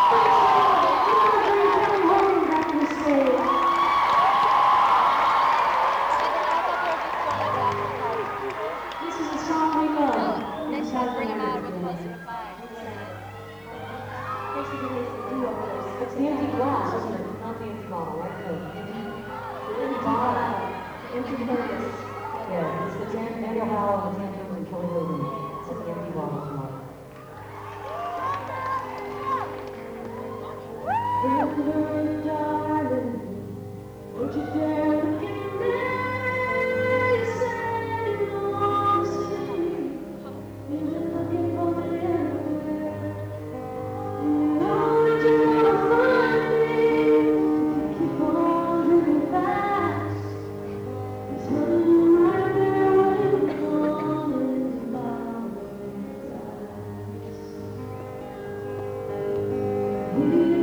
This is a song we love. They should bring him out with closer to five. It's the empty glass, isn't it? Not the empty bottle, right? No. The empty bottle. Empty purpose. Yeah, it's the Daniel Howell and the Tantrums and Kelly Logan. It's the empty bottles model. River, darling, would you dare look in there? You said you want to see me. You've been looking for me everywhere. You know that you want to find me. Keep on moving fast. There's nothing right there waiting for me in my eyes.